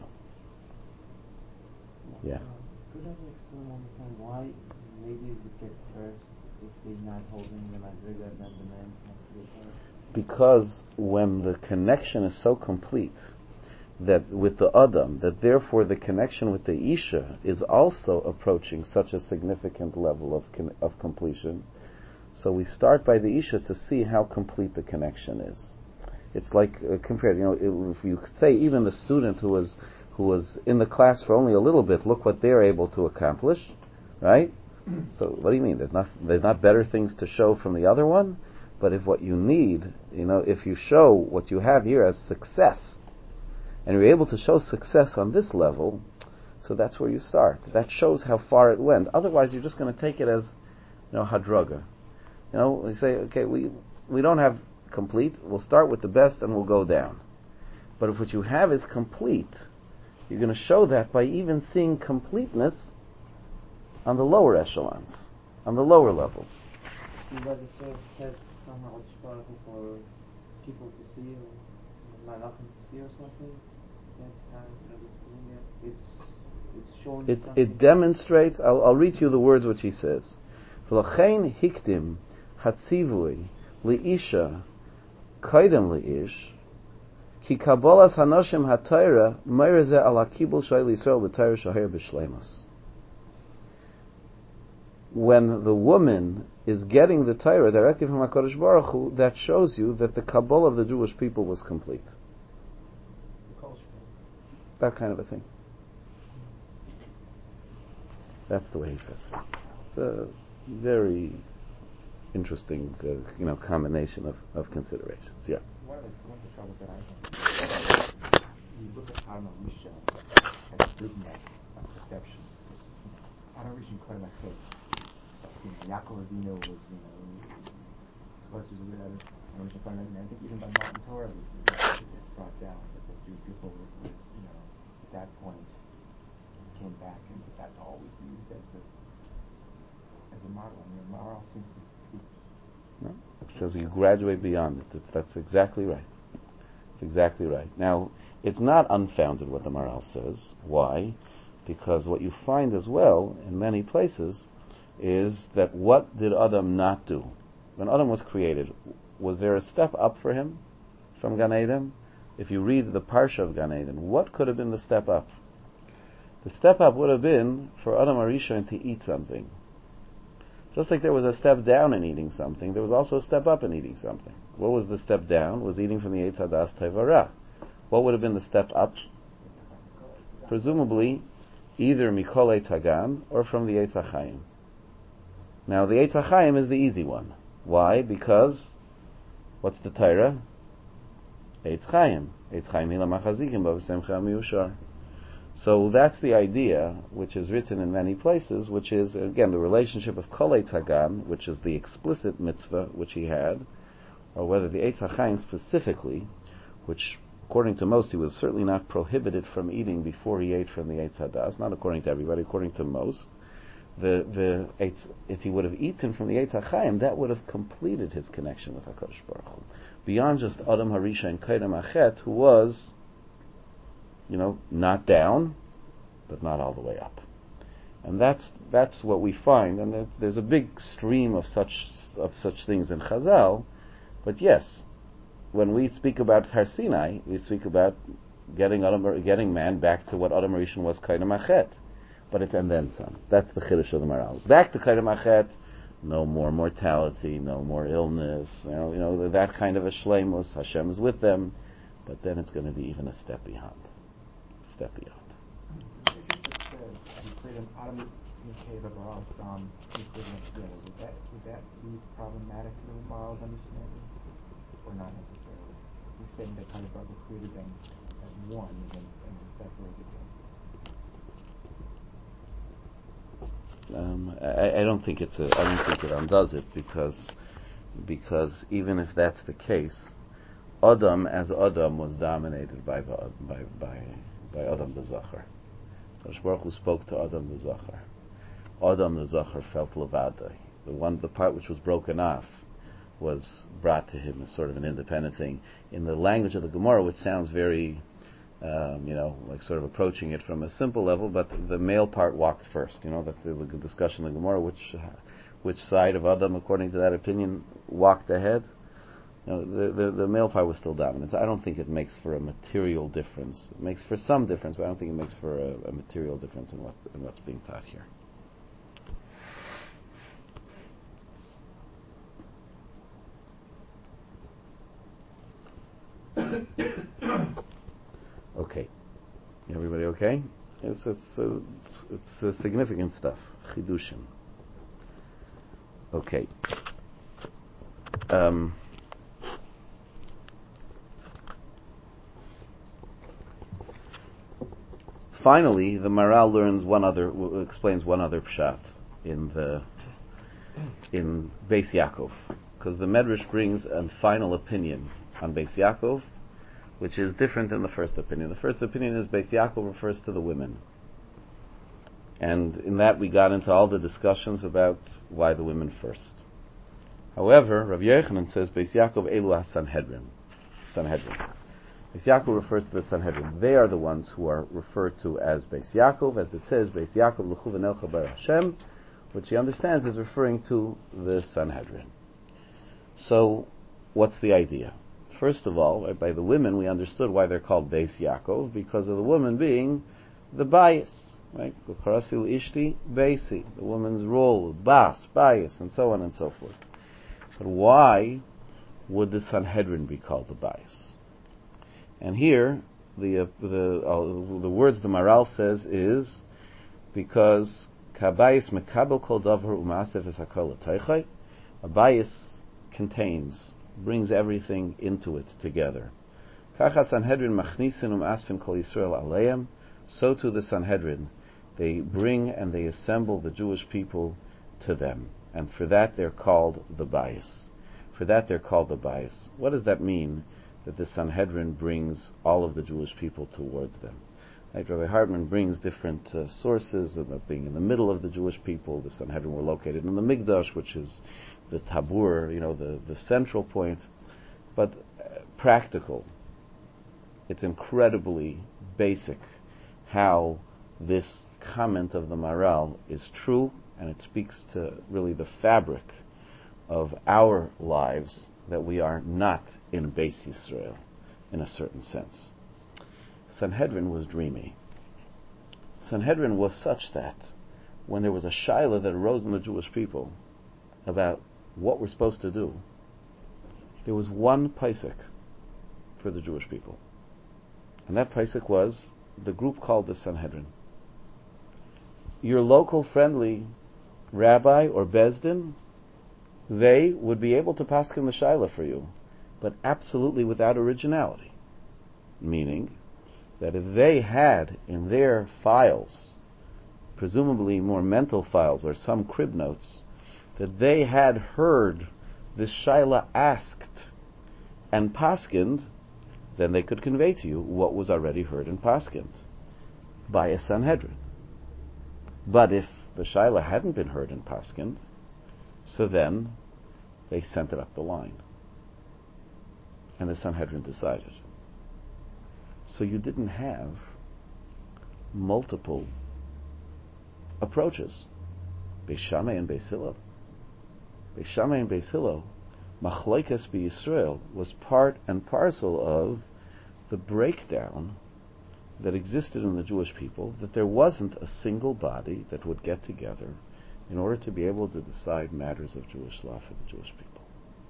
Yeah. Could I explain one more time why ladies would get first if they're not holding the madriga than the men's madriga? Because when the connection is so complete that with the Adam, that therefore the connection with the Isha is also approaching such a significant level of completion. So we start by the Isha to see how complete the connection is. It's like compared. If you say even the student who was in the class for only a little bit, look what they're able to accomplish, right? So what do you mean? There's not better things to show from the other one, but if what you need, if you show what you have here as success, and you're able to show success on this level, so that's where you start. That shows how far it went. Otherwise, you're just going to take it as, hadraga. You say, okay, we don't have complete. We'll start with the best and we'll go down. But if what you have is complete, you're going to show that by even seeing completeness on the lower echelons, on the lower levels. It was a sort of test from HaKadosh Baruch Hu for people to see, or malachim to see, or something. That's how it's doing it. It's showing something. It demonstrates. I'll read you the words which he says. V'lachein hikdim hatzivui liisha kaidem liish ki kabbalas hanoshim hatayra meirze ala kibul shay l'Yisrael b'tayra shahir b'shleimus. When the woman is getting the Torah directly from HaKadosh Baruch Hu, that shows you that the Kabbalah of the Jewish people was complete. That kind of a thing. That's the way he says it. It's a very interesting, combination of considerations. Yeah. One of the troubles that I have, you look at Adam Rishon as goodness of perfection. Adam Rishon Kohen Achet. Yaakov Avinu was and I think even by Matan Torah it's brought down that the Jewish people were, at that point came back, and that's always used as the model. And the moral seems to be. No, it says you graduate beyond it. That's exactly right. It's exactly right. Now, it's not unfounded what the Maharal says. Why? Because what you find as well in many places is that what did Adam not do? When Adam was created, was there a step up for him from Gan Eden? If you read the Parsha of Gan Eden, what could have been the step up? The step up would have been for Adam HaRishon to eat something. Just like there was a step down in eating something, there was also a step up in eating something. What was the step down? Was eating from the Eitz Hadas Tevara. What would have been the step up? Presumably, either Mikol Eitz Hagan or from the Eitz HaChaim. Now, the Eitz HaChaim is the easy one. Why? Because, what's the Torah? Eitz Chaim. Eitz Chaim hila machazikim b'v'semcha miyushar. So that's the idea, which is written in many places, which is, again, the relationship of Kol Eitz Hagan, which is the explicit mitzvah which he had, or whether the Eitz HaChaim specifically, which, according to most, he was certainly not prohibited from eating before he ate from the Eitz Hadas, not according to everybody, according to most. If he would have eaten from the Eitz HaChaim, that would have completed his connection with HaKadosh Baruch Hu. Beyond just Adam HaRisha and Kaidam Achet, who was, not down, but not all the way up. And that's what we find. And there's a big stream of such things in Chazal. But yes, when we speak about Har Sinai, we speak about getting man back to what Adam HaRishon was Kaidam Achet. But it's and then some. That's the chiddush of the Maharal. Back to Kaidam Achet, no more mortality, no more illness. That kind of a shleimus. Hashem is with them, but then it's going to be even a step beyond. Step beyond. Would that be problematic to the Maharal's understanding, or not necessarily? He's saying that Kadosh Baruch Hu created them as one and then separated them. I don't think it undoes it because even if that's the case, Adam as Adam was dominated by Adam the Zachar. Kadosh Baruch Hu spoke to Adam the Zachar. Adam the Zachar felt levadai. The part which was broken off was brought to him as sort of an independent thing. In the language of the Gemara, which sounds very like sort of approaching it from a simple level, but the male part walked first. That's the discussion in the Gemara, which side of Adam, according to that opinion, walked ahead. The male part was still dominant. I don't think it makes for a material difference. It makes for some difference, but I don't think it makes for a material difference in what's being taught here. Everybody okay? It's significant stuff. Chidushim. Okay. Finally, the Maral explains one other pshat in Beis Yaakov, because the Medrash brings a final opinion on Beis Yaakov, which is different than the first opinion. The first opinion is Beis Yaakov refers to the women, and in that we got into all the discussions about why the women first. However, Rav Yochanan says Beis Yaakov elu ha-Sanhedrin. Beis Yaakov refers to the Sanhedrin. They are the ones who are referred to as Beis Yaakov, as it says, Beis Yaakov l'chu v'nelcha bar Hashem, which he understands is referring to the Sanhedrin. So, what's the idea? First of all, right, by the women, we understood why they're called Beis Yaakov, because of the woman being the bias, right? V'charasil ishti beisi, the woman's role, bias, and so on and so forth. But why would the Sanhedrin be called the bias? And here, the words the Maral says is because kabayis mekabel kol davar u'maasev es hakol l'teichai. A bias brings everything into it together. Kacha Sanhedrin machnisin u'masfin kol Yisrael aleim. So too the Sanhedrin, they bring and they assemble the Jewish people to them, and for that they're called the bias. What does that mean? That the Sanhedrin brings all of the Jewish people towards them. Like Rabbi Hartman brings different sources about being in the middle of the Jewish people. The Sanhedrin were located in the Mikdash, which is the tabur, the central point. But practical, it's incredibly basic how this comment of the Maral is true, and it speaks to really the fabric of our lives, that we are not in Beis Yisrael, in a certain sense. Sanhedrin was dreamy. Sanhedrin was such that when there was a shaila that arose in the Jewish people about what we're supposed to do, there was one paisik for the Jewish people. And that paisik was the group called the Sanhedrin. Your local friendly rabbi or bezdin, they would be able to paskin the shaila for you, but absolutely without originality. Meaning that if they had in their files, presumably more mental files or some crib notes, that they had heard this shaila asked and paskind, then they could convey to you what was already heard and paskind by a Sanhedrin. But if the shaila hadn't been heard and paskind, so then they sent it up the line. And the Sanhedrin decided. So you didn't have multiple approaches. Beis Shammai and Beis Hillel. Beis Shammai and Beis Hillel, Machlokes b'Yisrael, was part and parcel of the breakdown that existed in the Jewish people, that there wasn't a single body that would get together in order to be able to decide matters of Jewish law for the Jewish people.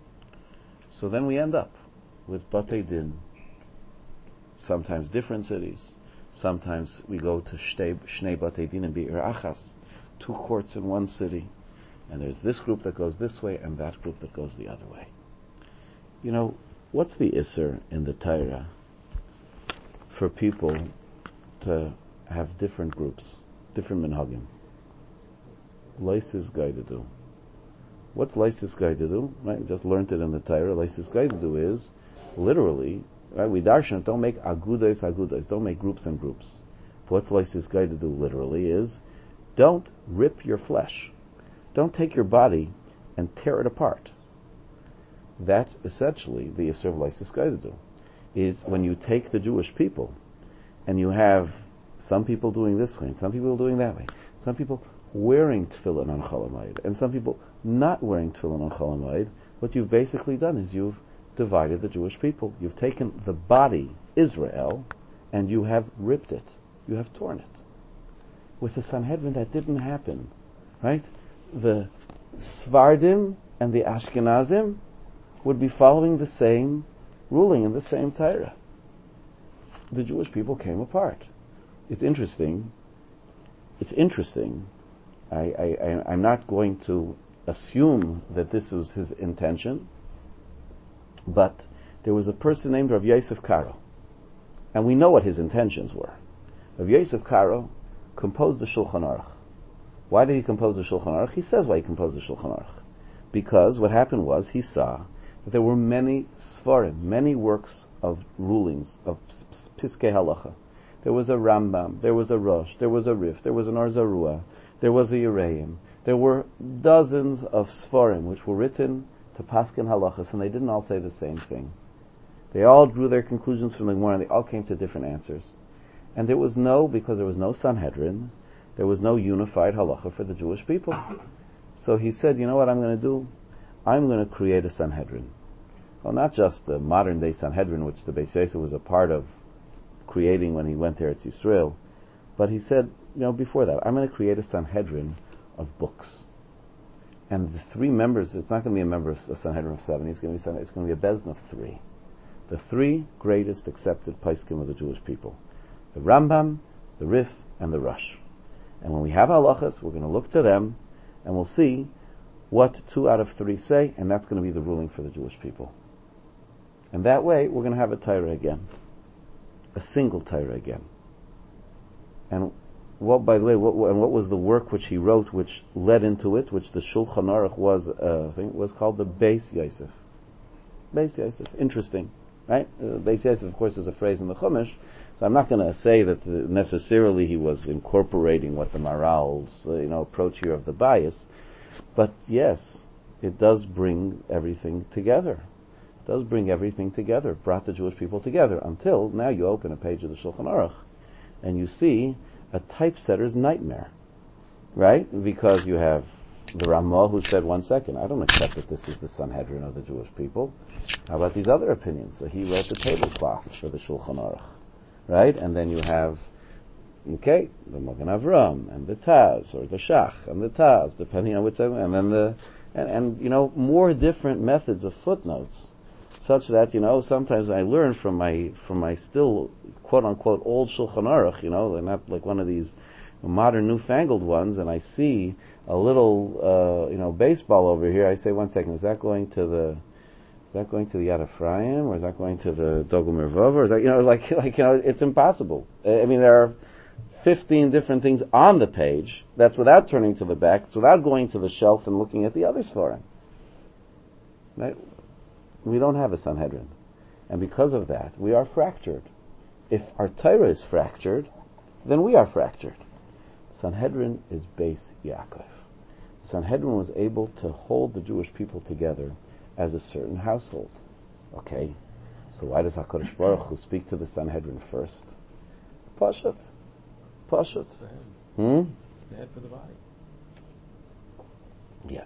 So then we end up with Batei Din, sometimes different cities, sometimes we go to Shnei Batei Din and Be'er Achas, 2 courts in one city, and there's this group that goes this way and that group that goes the other way. What's the Isser in the Torah for people to have different groups, different minhagim? Leisis Gaidu. What's Leisis Gaidu? Right, we just learned it in the Torah. Leisis Gaidu is literally, right? We darshan, don't make agudas, don't make groups and groups. What's Leisis Gaidu literally is, don't rip your flesh. Don't take your body and tear it apart. That's essentially the Yisur of Leisis Gaidu, is when you take the Jewish people and you have some people doing this way and some people doing that way, some people wearing tefillin on Chol Hamoed and some people not wearing tefillin on Chol Hamoed, what you've basically done is you've divided the Jewish people. You've taken the body, Israel, and you have ripped it. You have torn it. With the Sanhedrin, that didn't happen. Right? The Sfardim and the Ashkenazim would be following the same ruling in the same Torah. The Jewish people came apart. it's interesting. It's interesting. I'm not going to assume that this was his intention, but there was a person named Rav Yosef Karo, and we know what his intentions were. Rav Yosef Karo composed the Shulchan Aruch. Why did he compose the Shulchan Aruch? He says why he composed the Shulchan Aruch. Because what happened was he saw that there were many Sfarim, many works of rulings, of Piskei Halacha. There was a Rambam, there was a Rosh, there was a Rif, there was an Or Zarua, there was a Yereim. There were dozens of Sfarim which were written to Paskin Halachas, and they didn't all say the same thing. They all drew their conclusions from the Gemara, and they all came to different answers. And because there was no Sanhedrin, there was no unified halacha for the Jewish people. So he said, you know what I'm going to do? I'm going to create a Sanhedrin. Well, not just the modern day Sanhedrin, which the Beis Yosef was a part of creating when he went to Eretz Yisrael, but he said, before that, I'm going to create a Sanhedrin of books. And the three members, it's not going to be a Sanhedrin of 7, it's going to be a Bezdin of 3. The 3 greatest accepted Paiskim of the Jewish people. The Rambam, the Rif, and the Rosh. And when we have halachas, we're going to look to them, and we'll see what 2 out of 3 say, and that's going to be the ruling for the Jewish people. And that way, we're going to have a Torah again. A single Torah again. And what was the work which he wrote, which led into it, which the Shulchan Aruch was called the Beis Yosef. Beis Yosef. Interesting, right? Beis Yosef, of course, is a phrase in the Chumash, so I'm not going to say that necessarily he was incorporating what the Maral's approach here of the bias, but yes, it does bring everything together. It does bring everything together. It brought the Jewish people together until now you open a page of the Shulchan Aruch and you see a typesetter's nightmare, right? Because you have the Ramah who said, 1 second, I don't accept that this is the Sanhedrin of the Jewish people. How about these other opinions? So he wrote the tablecloth for the Shulchan Aruch, right? And then you have, the Magen Avram and the Taz, or the Shach and the Taz, depending on which, and then more different methods of footnotes, such that sometimes I learn from my still quote unquote old Shulchan Aruch, they're not like one of these modern newfangled ones, and I see a little baseball over here. I say, 1 second, is that going to the Yad Ephraim, or is that going to the Dogel Mervov, or is that it's impossible. I mean, there are 15 different things on the page. That's without turning to the back. It's without going to the shelf and looking at the other Sfarim. Right? We don't have a Sanhedrin, and because of that, we are fractured. If our Torah is fractured, then we are fractured. Sanhedrin is Beis Yaakov. Sanhedrin was able to hold the Jewish people together as a certain household. Okay, so why does HaKadosh Baruch Hu speak to the Sanhedrin first? Pashut. It's the head for the body. Yeah.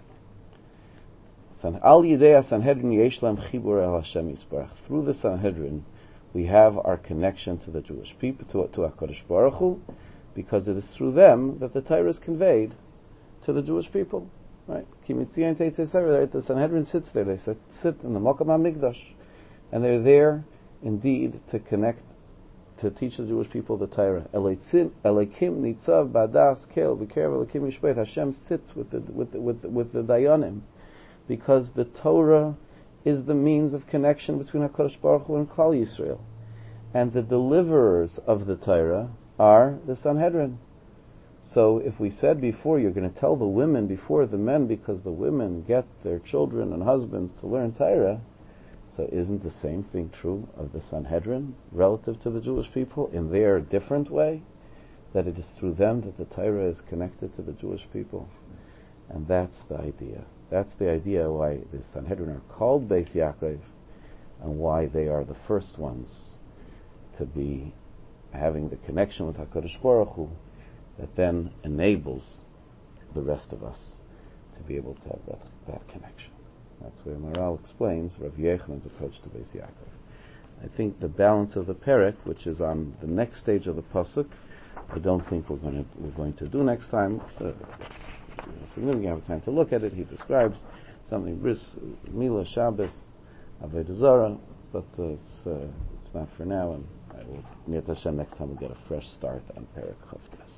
Al Yidei Sanhedrin yesh lam chibur el Hashem Yisbarach. Through the Sanhedrin, we have our connection to the Jewish people, to HaKadosh Baruch Hu, because it is through them that the Torah is conveyed to the Jewish people. Right? The Sanhedrin sits there. They sit in the Makam HaMikdash, and they're there indeed to connect, to teach the Jewish people the Torah. Elokim nitzav badas kel v'kerev Elokim yishpet. Hashem sits with the Dayanim, because the Torah is the means of connection between HaKadosh Baruch Hu and Klal Yisrael, and the deliverers of the Torah are the Sanhedrin. So if we said before, you're going to tell the women before the men because the women get their children and husbands to learn Torah, so isn't the same thing true of the Sanhedrin relative to the Jewish people in their different way? That it is through them that the Torah is connected to the Jewish people. And that's the idea. That's the idea why the Sanhedrin are called Beis Yaakov, and why they are the first ones to be having the connection with HaKadosh Baruch Hu that then enables the rest of us to be able to have that connection. That's where Maral explains Rav Yechanan's approach to Beis Yaakov. I think the balance of the perek, which is on the next stage of the pasuk, I don't think we're going to do next time. So significant. Have time to look at it. He describes something Bris Mila Shabbos Avodah Zarah, but it's not for now. And Mitzvah Hashem, next time we'll get a fresh start on Perek Chavtes.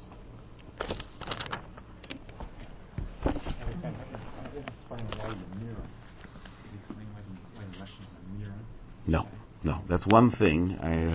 No, that's one thing.